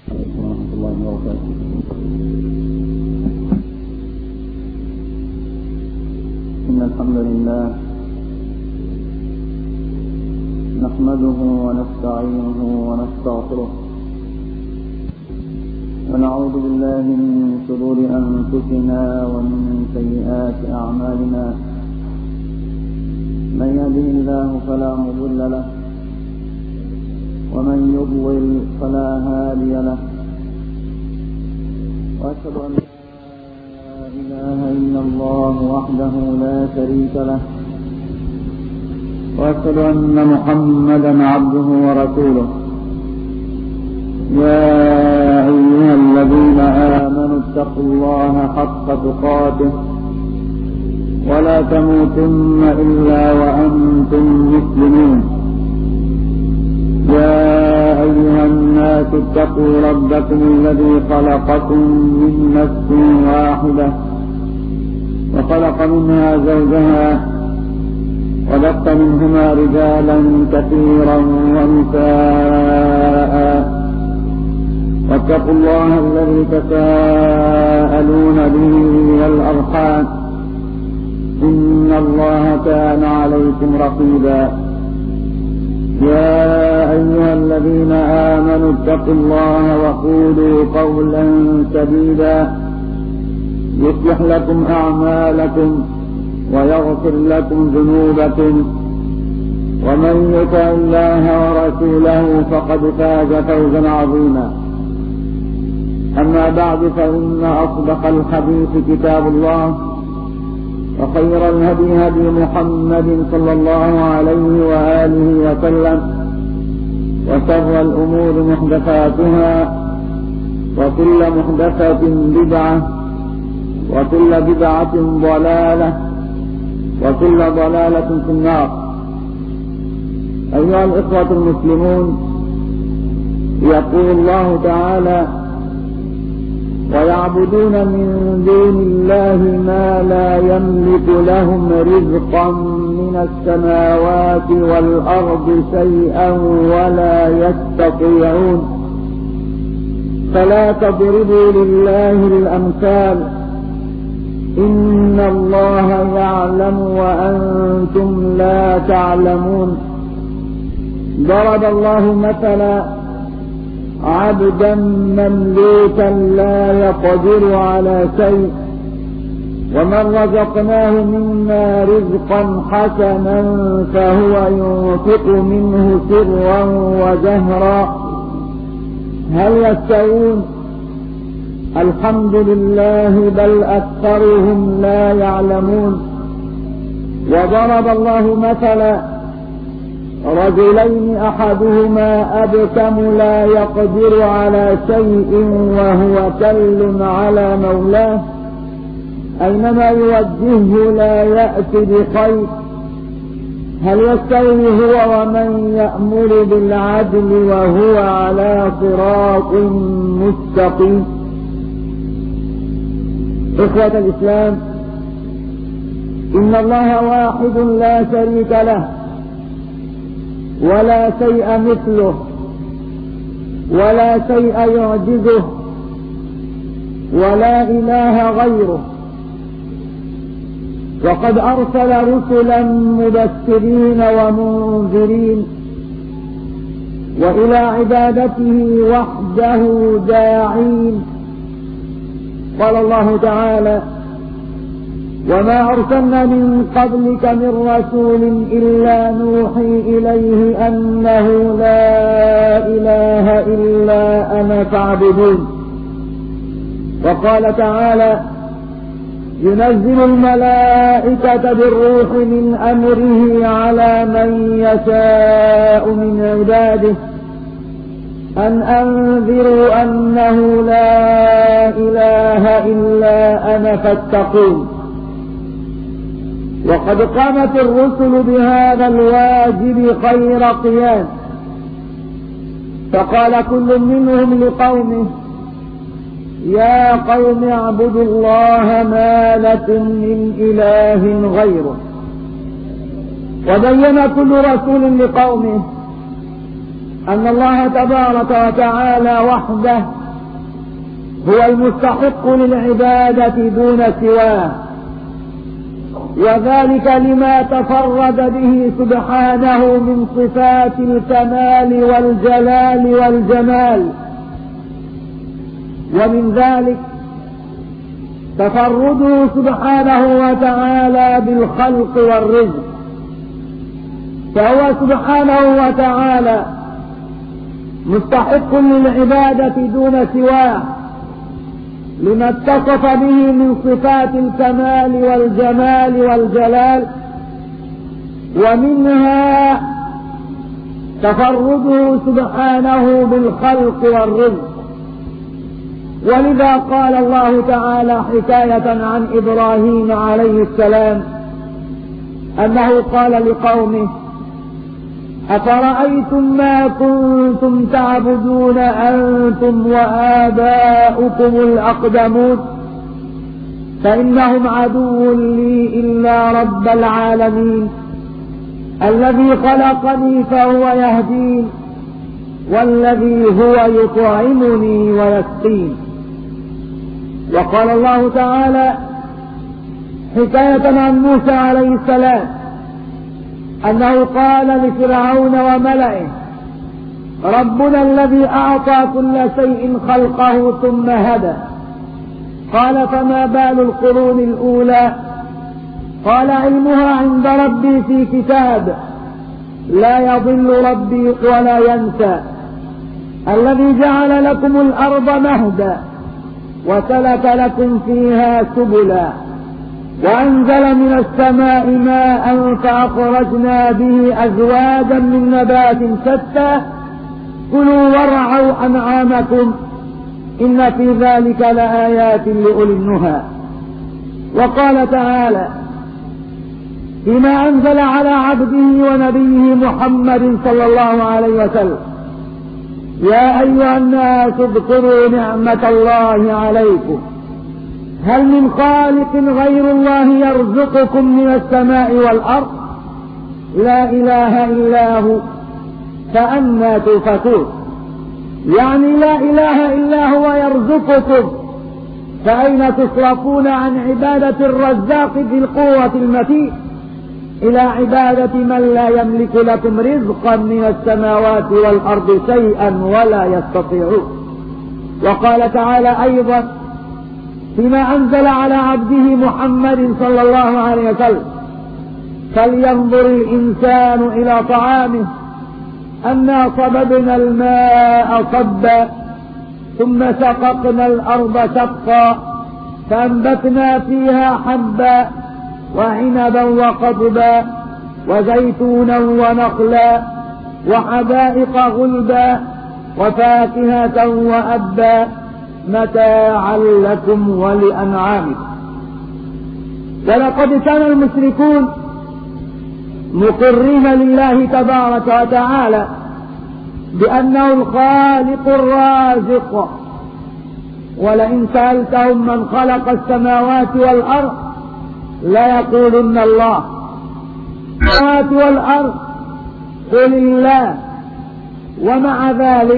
ورحمة الله وبركاته. إن الحمد لله نحمده ونستعينه ونستغفره ونعوذ بالله من شرور أنفسنا ومن سيئات أعمالنا. من يهده الله فلا مضل له ومن يضلل فلا هادي له. وأشهد أن لا إله إلا الله وحده لا شريك له، وأشهد أن محمدا عبده ورسوله. يا أيها الذين آمنوا اتقوا الله حق تقاته ولا تموتن إلا وأنتم مسلمون. يا أيها الناس اتقوا ربكم الذي خلقكم من نفس واحدة وخلق منها زوجها وبث منهما رجالا كثيرا ونساء. واتقوا الله الذي تساءلون به والأرحام إن الله كان عليكم رقيبا. يا أيها الذين آمنوا اتقوا الله وقولوا قولا سديدا يصلح لكم أعمالكم ويغفر لكم ذنوبكم، ومن يطع الله ورسوله فقد فاز فوزا عظيما. أما بعد، فإن أصدق الحديث كتاب الله، وخير الهدي هدي محمد صلى الله عليه وآله وسلم، وشر الأمور محدثاتها، وكل محدثة بدعة، وكل بدعة ضلالة، وكل ضلالة في النار. أيها الإخوة المسلمون، يقول الله تعالى: ويعبدون من دون الله ما لا يملك لهم رزقا من السماوات والأرض شيئا ولا يستطيعون. فلا تضربوا لله الأمثال، إن الله يعلم وأنتم لا تعلمون. ضرب الله مثلا عبدا مملوكا لا يقدر على شيء، ومن رزقناه منا رزقا حسنا فهو ينفق منه سرا وجهرا، هل يستوون؟ الحمد لله بل أكثرهم لا يعلمون. وضرب الله مثلا رجلين أحدهما أبكم لا يقدر على شيء وهو كل على مولاه، أينما يوجهه لا يأتي بخير، هل يستوي هو ومن يأمر بالعدل وهو على صراط مستقيم؟ إخوة الإسلام، إن الله واحد لا شريك له، ولا شيء مثله، ولا شيء يعجزه، ولا إله غيره. وقد أرسل رسلا مبشرين ومنذرين وإلى عبادته وحده داعين. قال الله تعالى: وما أرسلنا من قبلك من رسول إلا نوحي إليه أنه لا إله إلا أنا فاعبدون. وقال تعالى: ينزل الملائكة بالروح من أمره على من يشاء من عباده أن أنذروا أنه لا إله إلا أنا فاتقون. وقد قامت الرسل بهذا الواجب خير قيام، فقال كل منهم لقومه: يا قوم اعبدوا الله ما لكم من إله غيره. وبين كل رسول لقومه أن الله تبارك وتعالى وحده هو المستحق للعبادة دون سواه، وذلك لما تفرد به سبحانه من صفات الكمال والجلال والجمال. ومن ذلك تفرده سبحانه وتعالى بالخلق والرزق، فهو سبحانه وتعالى مستحق للعبادة دون سواه لما اتصف به من صفات الكمال والجمال والجلال، ومنها تفرده سبحانه بالخلق والرزق. ولذا قال الله تعالى حكاية عن إبراهيم عليه السلام أنه قال لقومه: أفرأيتم ما كنتم تعبدون أنتم وآباؤكم الأقدمون فإنهم عدو لي إلا رب العالمين الذي خلقني فهو يهدين والذي هو يطعمني ويسقين. وقال الله تعالى حكاية عن موسى عليه السلام أنه قال لفرعون وملئه: ربنا الذي أعطى كل شيء خلقه ثم هدى. قال: فما بال القرون الأولى؟ قال: علمها عند ربي في كتاب لا يضل ربي ولا ينسى. الذي جعل لكم الأرض مهدا وسلك لكم فيها سبلا وأنزل من السماء ماء فأخرجنا به أزواجا من نبات شتى كلوا وارعوا أنعامكم إن في ذلك لآيات لأولي النهى. وقال تعالى فيما أنزل على عبده ونبيه محمد صلى الله عليه وسلم: يا أيها الناس اذكروا نعمة الله عليكم هل من خالق غير الله يرزقكم من السماء والأرض لا إله إلا هو فأنى تؤفكون. يعني لا إله إلا هو يرزقكم، فأين تصرفون عن عبادة الرزاق ذي القوة المتين إلى عبادة من لا يملك لكم رزقا من السماوات والأرض شيئا ولا يستطيعون. وقال تعالى أيضا فيما أنزل على عبده محمد صلى الله عليه وسلم: فلينظر الإنسان إلى طعامه أنا صببنا الماء صبا ثم شققنا الأرض شقا فأنبتنا فيها حبا وعنبا وقضبا وزيتونا ونخلا وحدائق غلبا وفاكهة وأبا متاعا لكم ولأنعامكم. ولقد كان المشركون مقرين لله تبارك وتعالى بأنه الخالق الرازق، ولئن سألتهم من خلق السماوات والأرض ليقولن الله. السماوات والأرض قل الله. ومع ذلك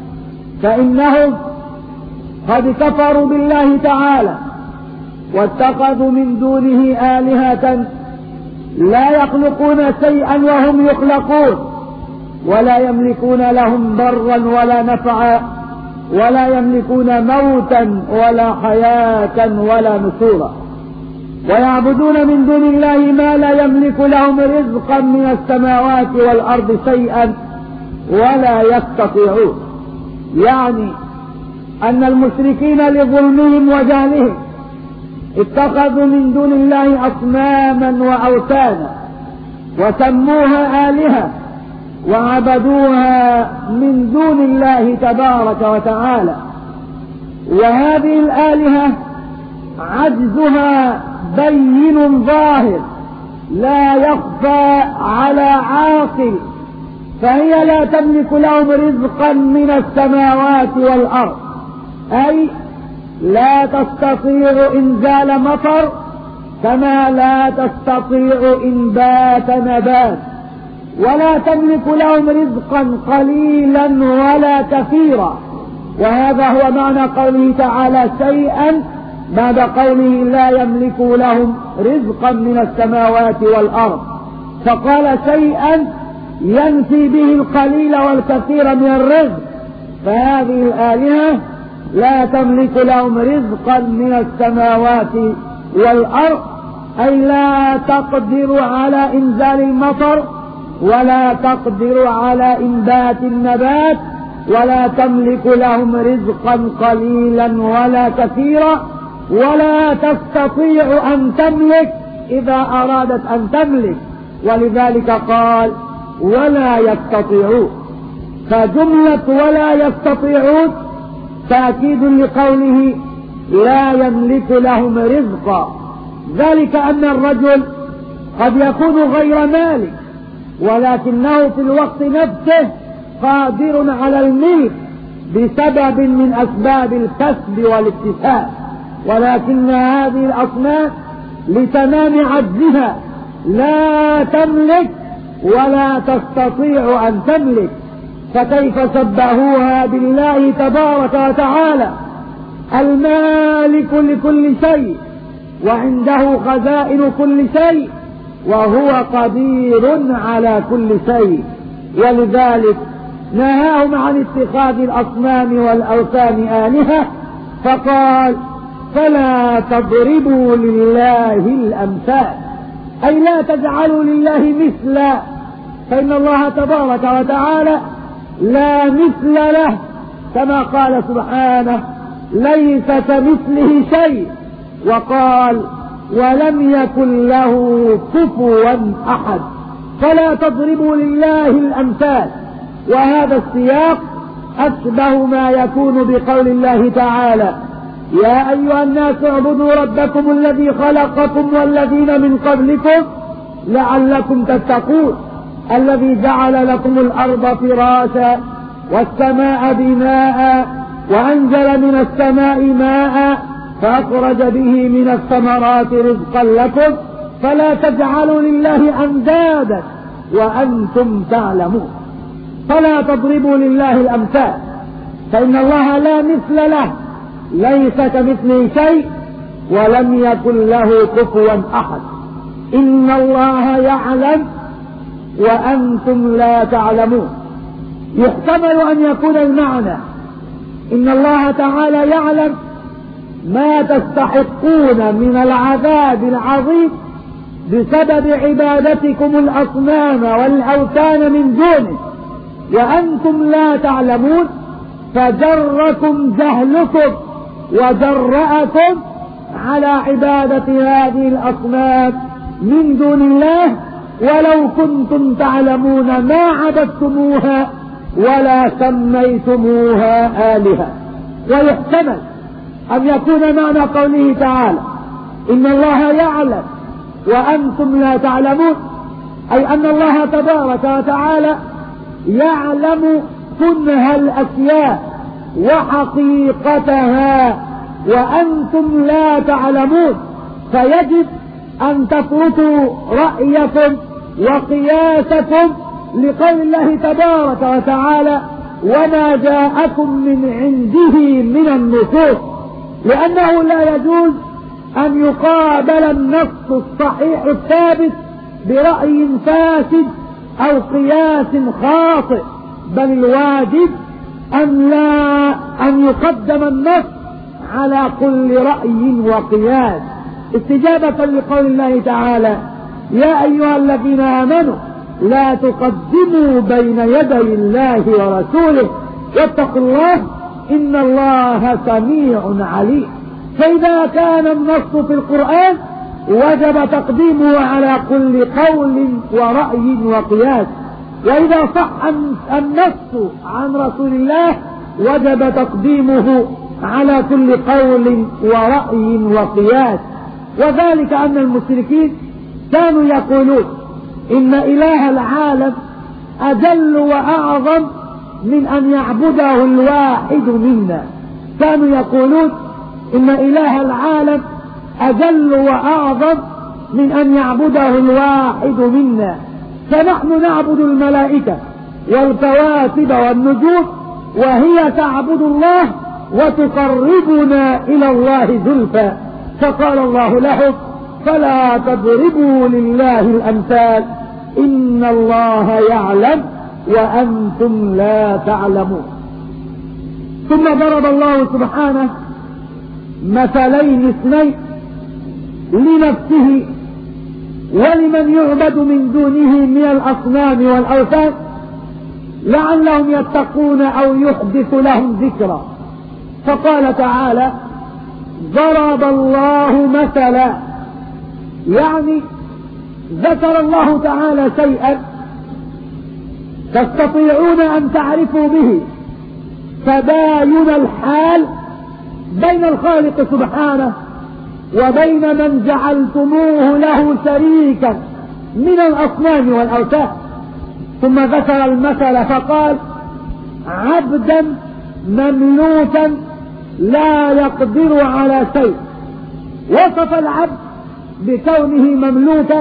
فإنهم قد كفروا بالله تعالى واتخذوا من دونه آلهة لا يخلقون شيئا وهم يخلقون ولا يملكون لهم ضرا ولا نفعا ولا يملكون موتا ولا حياة ولا نشورا، ويعبدون من دون الله ما لا يملك لهم رزقا من السماوات والأرض شيئا ولا يستطيعون. يعني أن المشركين لظلمهم وجهلهم اتخذوا من دون الله أصناما وأوثانا وسموها آلهة وعبدوها من دون الله تبارك وتعالى. وهذه الآلهة عجزها بين ظاهر لا يخفى على عاقل، فهي لا تملك لهم رزقا من السماوات والأرض، أي لا تستطيع إنزال مطر كما لا تستطيع إنبات نبات ولا تملك لهم رزقا قليلا ولا كثيرا. وهذا هو معنى قوله تعالى شيئا بعد قوله لا يملك لهم رزقا من السماوات والأرض، فقال شيئا ينفي به القليل والكثير من الرزق. فهذه الآلهة لا تملك لهم رزقا من السماوات والأرض، أي لا تقدر على إنزال المطر، ولا تقدر على إنبات النبات، ولا تملك لهم رزقا قليلا ولا كثيرا، ولا تستطيع أن تملك إذا أرادت أن تملك، ولذلك قال ولا يستطيعون. فجملة ولا يستطيعون تأكيد لقوله لا يملك لهم رزقا، ذلك أن الرجل قد يكون غير مالك ولكنه في الوقت نفسه قادر على الملك بسبب من أسباب الكسب والاكتساب، ولكن هذه الأصنام لتمام عجزها لا تملك ولا تستطيع أن تملك. فكيف شبهوها بالله تبارك وتعالى المالك لكل شيء وعنده خزائن كل شيء وهو قدير على كل شيء. ولذلك نهاهم عن اتخاذ الأصنام والأوثان آلهة، فقال فلا تضربوا لله الأمثال، أي لا تجعلوا لله مثلا، فإن الله تبارك وتعالى لا مثل له، كما قال سبحانه ليس كمثله شيء، وقال ولم يكن له كفوا أحد. فلا تضربوا لله الأمثال. وهذا السياق أشبه ما يكون بقول الله تعالى يا أيها الناس اعبدوا ربكم الذي خلقكم والذين من قبلكم لعلكم تتقون، الذي جعل لكم الأرض فراشا والسماء بناء وأنزل من السماء ماء فأخرج به من الثمرات رزقا لكم فلا تجعلوا لله أندادا وأنتم تعلمون. فلا تضربوا لله الأمثال، فإن الله لا مثل له، ليس كمثله شيء ولم يكن له كفوا أحد. إن الله يعلم وأنتم لا تعلمون. يحتمل أن يكون المعنى إن الله تعالى يعلم ما تستحقون من العذاب العظيم بسبب عبادتكم الأصنام والأوثان من دونه، وأنتم لا تعلمون، فجركم جهلكم وجرأكم على عبادة هذه الأصنام من دون الله، ولو كنتم تعلمون ما عبدتموها ولا سميتموها آلهة. ويحتمل أن يكون معنى قوله تعالى إن الله يعلم وأنتم لا تعلمون، أي أن الله تبارك وتعالى يعلم كنه الأشياء وحقيقتها وأنتم لا تعلمون، فيجب أن تتركوا رأيكم وقياسكم لقول الله تبارك وتعالى وما جاءكم من عنده من النصوص، لأنه لا يجوز أن يقابل النص الصحيح الثابت برأي فاسد أو قياس خاطئ، بل الواجب أن يقدم النص على كل رأي وقياس، استجابة لقول الله تعالى يا أيها الذين آمنوا لا تقدموا بين يدي الله ورسوله واتقوا الله إن الله سميع عليم. فإذا كان النص في القرآن وجب تقديمه على كل قول ورأي وقياس، وإذا صح النص عن رسول الله وجب تقديمه على كل قول ورأي وقياس. وذلك أن المشركين كانوا يقولون إن إله العالم أجل وأعظم من أن يعبده الواحد منا، كانوا يقولون إن إله العالم أجل وأعظم من أن يعبده الواحد منا، فنحن نعبد الملائكة والكواكب والنجوم وهي تعبد الله وتقربنا إلى الله زلفى. فقال الله لهم فلا تضربوا لله الأمثال إن الله يعلم وأنتم لا تعلمون. ثم ضرب الله سبحانه مثلين اثنين لنفسه ولمن يعبد من دونه من الأصنام والأوثان لعلهم يتقون أو يحدث لهم ذكرا. فقال تعالى ضرب الله مثلا، يعني ذكر الله تعالى شيئا تستطيعون أن تعرفوا به تباين الحال بين الخالق سبحانه وبين من جعلتموه له شريكا من الأصنام والأوثان. ثم ذكر المثل فقال عبدا مملوكا لا يقدر على شيء. وصف العبد بكونه مملوكا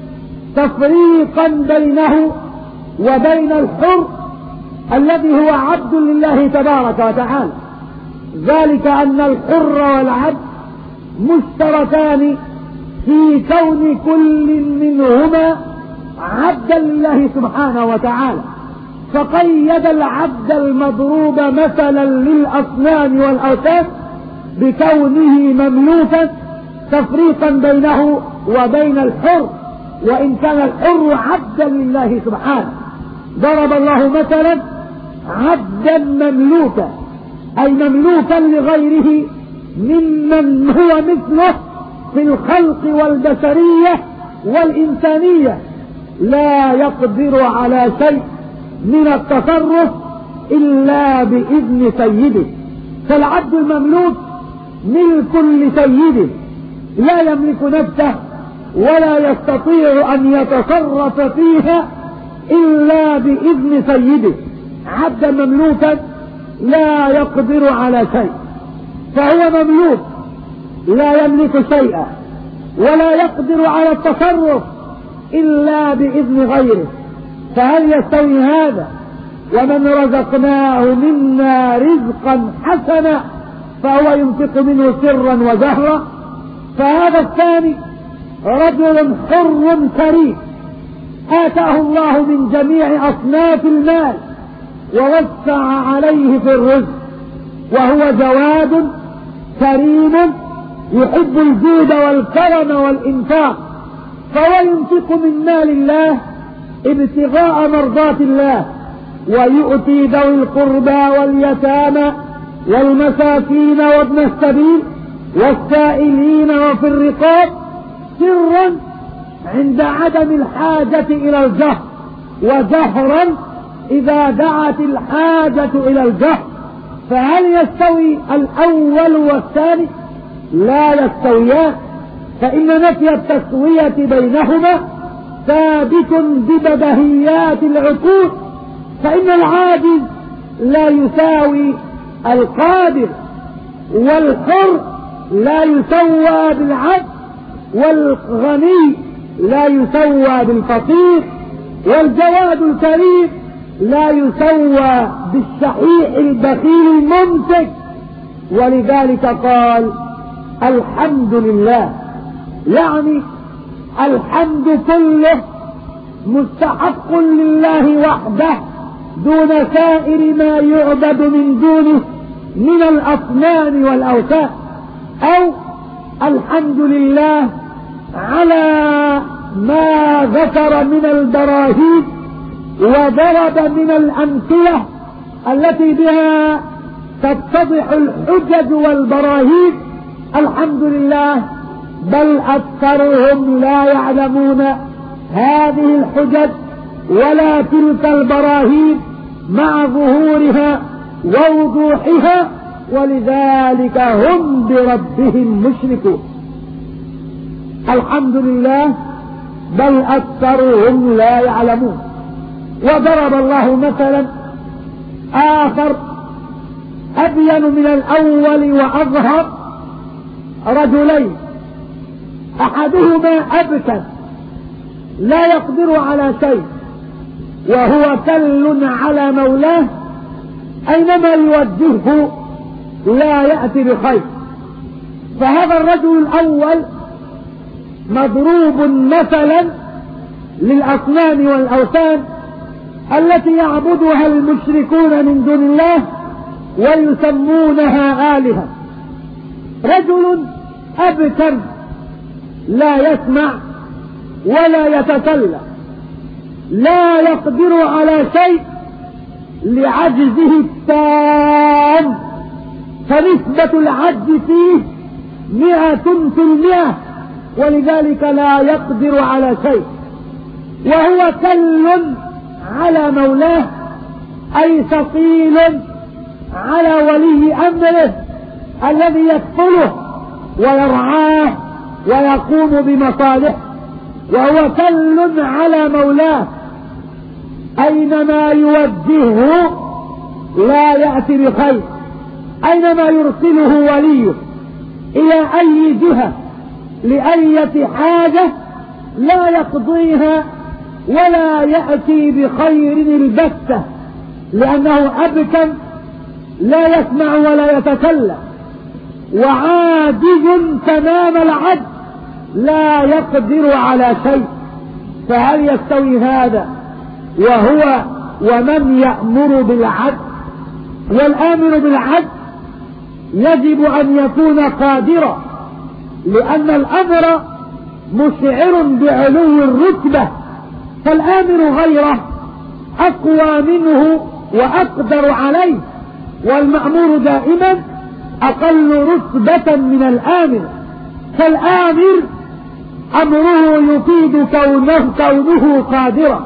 تفريقا بينه وبين الحر الذي هو عبد لله تبارك وتعالى، ذلك أن الحر والعبد مشتركان في كون كل منهما عبدا لله سبحانه وتعالى، فقيد العبد المضروب مثلا للأصنام والأوثان بكونه مملوكا تفريقا بينه وبين الحر، وإن كان الحر عبدا لله سبحانه. ضرب الله مثلا عبدا مملوكا أي مملوكا لغيره ممن هو مثله في الخلق والبشرية والإنسانية، لا يقدر على شيء من التصرف إلا بإذن سيده. فالعبد المملوك ملك لسيده لا يملك نفسه ولا يستطيع أن يتصرف فيها إلا بإذن سيده. عبدا مملوكا لا يقدر على شيء، فهو مملوك لا يملك شيئا ولا يقدر على التصرف إلا بإذن غيره. فهل يستوي هذا ومن رزقناه منا رزقا حسنا فهو ينفق منه سرا وجهرا؟ فهذا الثاني رجل حر كريم آتاه الله من جميع أصناف المال ووسع عليه في الرزق، وهو جواد كريم يحب الجود والكرم والإنفاق، فهو ينفق من مال الله ابتغاء مرضات الله ويؤتي ذوي القربى واليتامى والمساكين وابن السبيل والسائلين وفي الرقاب سرا عند عدم الحاجة إلى الجهر، وجهرا إذا دعت الحاجة إلى الجهر. فهل يستوي الأول والثاني؟ لا يستويان، فإن نفي التسوية بينهما ثابت ببديهيات العقول، فإن العاجز لا يساوي القادر، والحر لا يسوى بالعبد، والغني لا يسوى بالفقير، والجواد الكريم لا يسوى بالشحيح البخيل الممسك. ولذلك قال الحمد لله، يعني الحمد كله مستحق لله وحده دون سائر ما يعبد من دونه من الأصنام والأوثان، أو الحمد لله على ما ذكر من البراهين وضرب من الأمثلة التي بها تتضح الحجج والبراهين. الحمد لله، بل أكثرهم لا يعلمون هذه الحجج ولا تلك البراهين مع ظهورها ووضوحها، ولذلك هم بربهم مشركون. الحمد لله، بل أكثرهم لا يعلمون. وضرب الله مثلا آخر أبين من الأول وأظهر، رجلين أحدهما أبكم لا يقدر على شيء وهو كل على مولاه أينما يوجهه لا يأتي بخير. فهذا الرجل الأول مضروب مثلا للأصنام والأوثان التي يعبدها المشركون من دون الله ويسمونها آلهة. رجل أبتر لا يسمع ولا يتكلم، لا يقدر على شيء لعجزه التام، فنسبة العجز فيه 100%، ولذلك لا يقدر على شيء. وهو كل على مولاه، أي ثقيل على ولي أمره الذي يكفله ويرعاه ويقوم بمصالحه. وهو كل على مولاه أينما يوجهه لا يأتي بخير، أينما يرسله وليه إلى أي جهة لأية حاجة لا يقضيها ولا يأتي بخير البتة، لأنه أبكم لا يسمع ولا يتكلم، وعاجز تمام العجز لا يقدر على شيء. فهل يستوي هذا وهو ومن يأمر بالعدل؟ والآمر بالعدل يجب أن يكون قادرا، لأن الأمر مشعر بعلو الرتبة، فالآمر غيره أقوى منه وأقدر عليه، والمأمور دائما أقل رتبة من الآمر. فالآمر أمره يفيد كونه قادرا،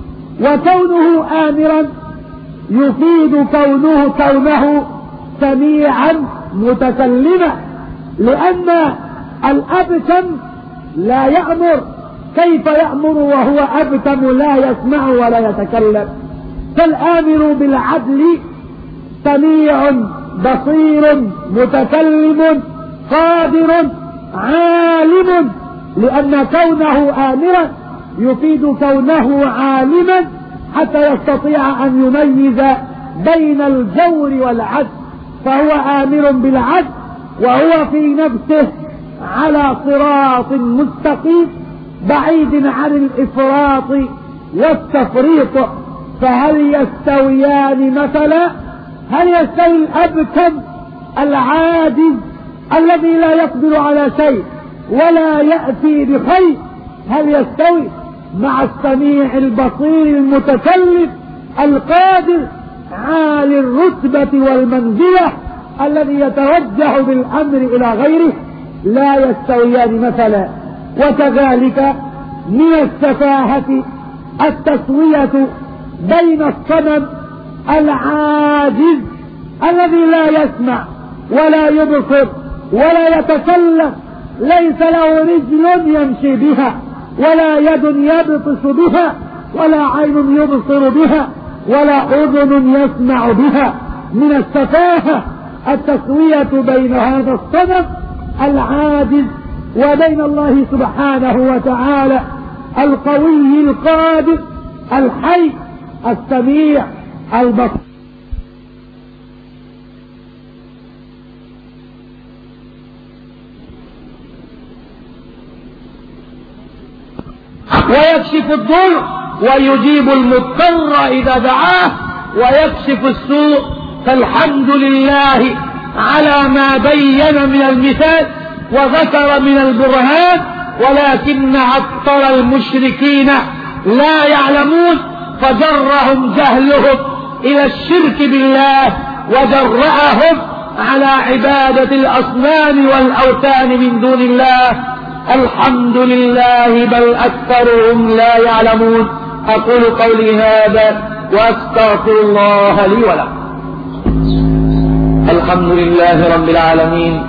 وكونه آمرا يفيد كونه سميعا متكلما، لأن الأبتم لا يأمر، كيف يأمر وهو أبتم لا يسمع ولا يتكلم؟ فالآمر بالعدل سميع بصير متكلم قادر عالم، لأن كونه آمرا يفيد كونه عالما حتى يستطيع أن يميز بين الجور والعدل. فهو آمر بالعدل وهو في نفسه على صراط مستقيم بعيد عن الإفراط والتفريط. فهل يستويان مثلا؟ هل يستوي الأبكم العاجز الذي لا يقدر على شيء ولا يأتي بخير، هل يستوي مع السميع البصير المتكلم القادر عالي الرتبة والمنزلة الذي يتوجه بالأمر إلى غيره؟ لا يستويان مثلا. وكذلك من السفاهة التسوية بين الصنم العاجز الذي لا يسمع ولا يبصر ولا يتكلم، ليس له رجل يمشي بها ولا يد يبطش بها ولا عين يبصر بها ولا أذن يسمع بها. من السفاهة التسوية بين هذا الصنم العاجز وبين الله سبحانه وتعالى القوي القادر الحي السميع البصير. ويكشف الضر ويجيب المضطر إذا دعاه ويكشف السوء. فالحمد لله على ما بين من المثال وذكر من البرهان، ولكن عطر المشركين لا يعلمون فجرهم جهلهم إلى الشرك بالله وجرأهم على عبادة الأصنام والأوثان من دون الله. الحمد لله بل أكثرهم لا يعلمون. أقول قولي هذا وأستغفر الله لي ولكم. الحمد لله رب العالمين،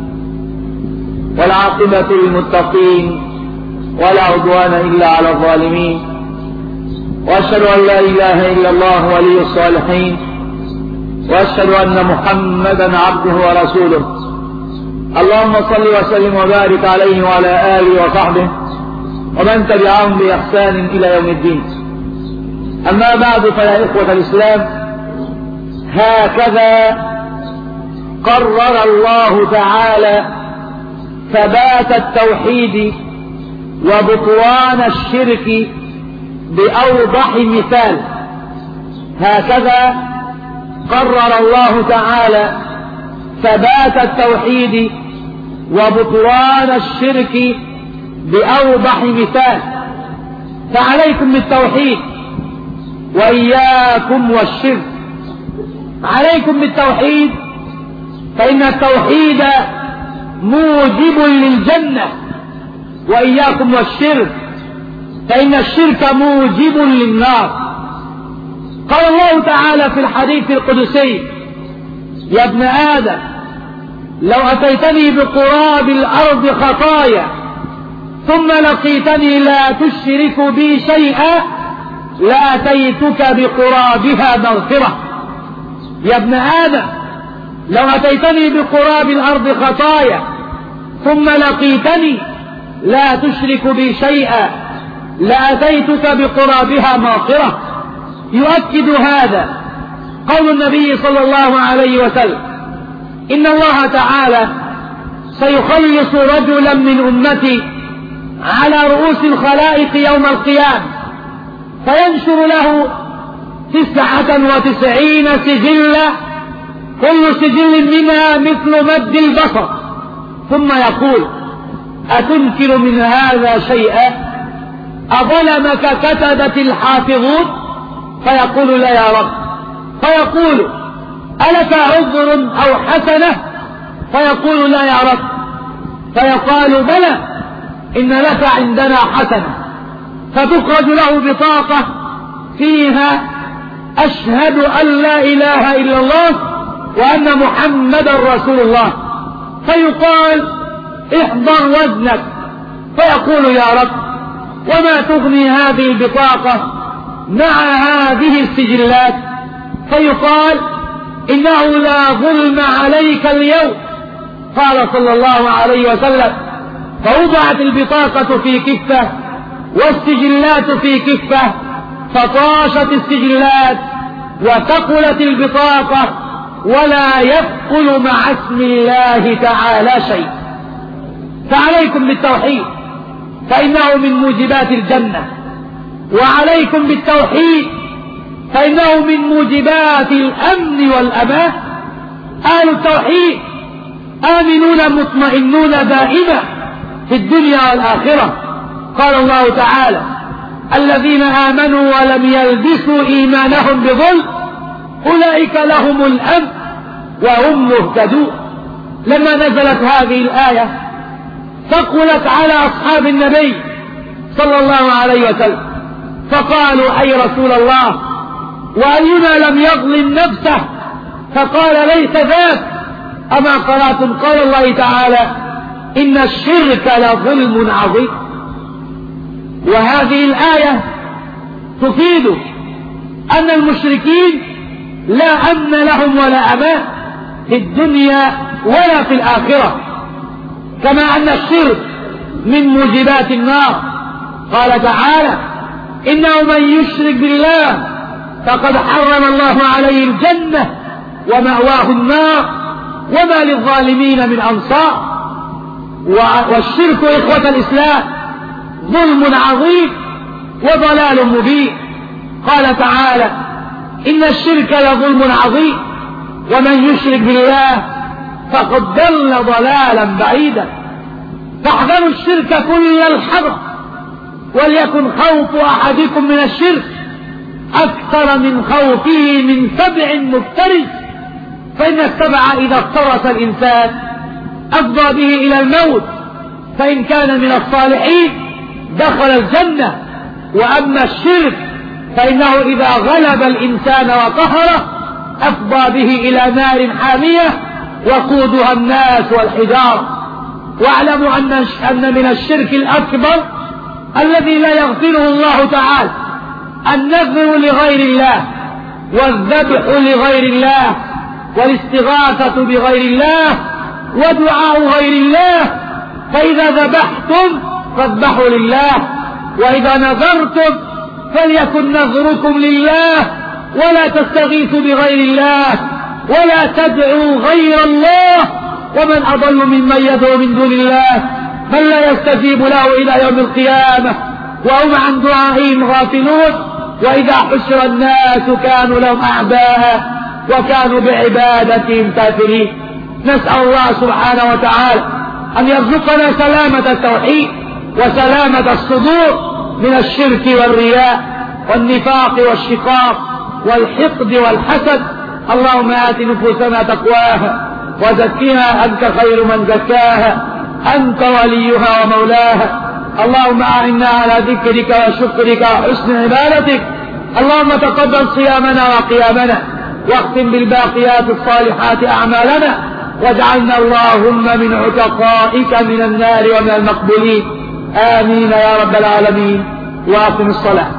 والعاقبة للمتقين، ولا عدوان إلا على الظالمين، وأشهد أن لا إله إلا الله ولي الصالحين، وأشهد أن محمدا عبده ورسوله. اللهم صل وسلم وبارك عليه وعلى آله وصحبه ومن تبعهم بإحسان إلى يوم الدين. أما بعد، فيا إخوة الإسلام، هكذا قرر الله تعالى ثبات التوحيد وبطلان الشرك بأوضح مثال. هكذا قرر الله تعالى ثبات التوحيد وبطلان الشرك بأوضح مثال. فعليكم بالتوحيد وإياكم والشرك. عليكم بالتوحيد، فإن التوحيد موجب للجنة، وإياكم والشرك، فإن الشرك موجب للنار. قال الله تعالى في الحديث القدسي: يا ابن آدم، لو أتيتني بقراب الأرض خطايا ثم لقيتني لا تشرك بي شيئا لأتيتك بقرابها مغفرة. يا ابن آدم، لو أتيتني بقراب الأرض خطايا ثم لقيتني لا تشرك بي شيئا لأتيتك بقرابها مغفرة. يؤكد هذا قول النبي صلى الله عليه وسلم: إن الله تعالى سيخلص رجلا من أمتي على رؤوس الخلائق يوم القيامة، فينشر له 99 سجلا، كل سجل منها مثل مد البصر، ثم يقول: أتنكر من هذا شيئا؟ أظلمك كتبت الحافظون؟ فيقول: لا يا رب. فيقول: ألك عذر أو حسنة؟ فيقول: لا يا رب. فيقال: بلى، إن لك عندنا حسنة. فتخرج له بطاقة فيها: أشهد أن لا إله إلا الله وأن محمدا رسول الله. فيقال: احضر وزنك. فيقول: يا رب، وما تغني هذه البطاقة مع هذه السجلات؟ فيقال: إنه لا ظلم عليك اليوم. قال صلى الله عليه وسلم: فوضعت البطاقة في كفة والسجلات في كفة، فطاشت السجلات وثقلت البطاقة، ولا يثقل مع اسم الله تعالى شيء. فعليكم بالتوحيد، فإنه من موجبات الجنة، وعليكم بالتوحيد، فإنه من موجبات الأمن والأمان. أهل التوحيد آمنون مطمئنون دائما في الدنيا والآخرة. قال الله تعالى: الذين آمنوا ولم يلبسوا إيمانهم بظلم أولئك لهم الأمن وهم مهتدون. لما نزلت هذه الآية ثقلت على أصحاب النبي صلى الله عليه وسلم، فقالوا: أي رسول الله، وأينا لم يظلم نفسه؟ فقال: ليس ذاك. أما قرأتم قول الله تعالى: إن الشرك لظلم عظيم. وهذه الآية تفيد أن المشركين لا أمن لهم ولا أمان في الدنيا ولا في الآخرة، كما أن الشرك من موجبات النار. قال تعالى: إنه من يشرك بالله فقد حرم الله عليه الجنة ومأواه النار وما للظالمين من أنصار. والشرك إخوة الإسلام ظلم عظيم وضلال مبين. قال تعالى: إن الشرك لظلم عظيم ومن يشرك بالله فقد ضل ضلالا بعيدا. فاحذروا الشرك كل الحذر، وليكن خوف أحدكم من الشرك أكثر من خوفه من سبع مفترس، فإن السبع إذا افترس الإنسان أفضى به إلى الموت، فإن كان من الصالحين دخل الجنة. وأما الشرك فإنه إذا غلب الإنسان وقهره أفضى به إلى نار حامية وقودها الناس والحجار. واعلموا أن من الشرك الأكبر الذي لا يغفره الله تعالى النذر لغير الله، والذبح لغير الله، والاستغاثة بغير الله، ودعاء غير الله. فإذا ذبحتم فاذبحوا لله، وإذا نذرتم فليكن نذركم لله ولا تستغيثوا بغير الله ولا تدعوا غير الله. ومن أضل ممن يدعو من دون الله من لا يستجيب له إلى يوم القيامة وهم عن دعائهم غافلون. وإذا حشر الناس كانوا لهم أعداء وكانوا بعبادتهم كافرين. نسأل الله سبحانه وتعالى أن يرزقنا سلامة التوحيد وسلامة الصدور من الشرك والرياء والنفاق والشقاق والحقد والحسد. اللهم آت نفوسنا تقواها وزكها أنت خير من زكاها أنت وليها ومولاها. اللهم أعنا على ذكرك وشكرك وحسن عبادتك. اللهم تقبل صيامنا وقيامنا واختم بالباقيات الصالحات أعمالنا واجعلنا اللهم من عتقائك من النار ومن المقبولين. آمين يا رب العالمين. وأقم الصلاة.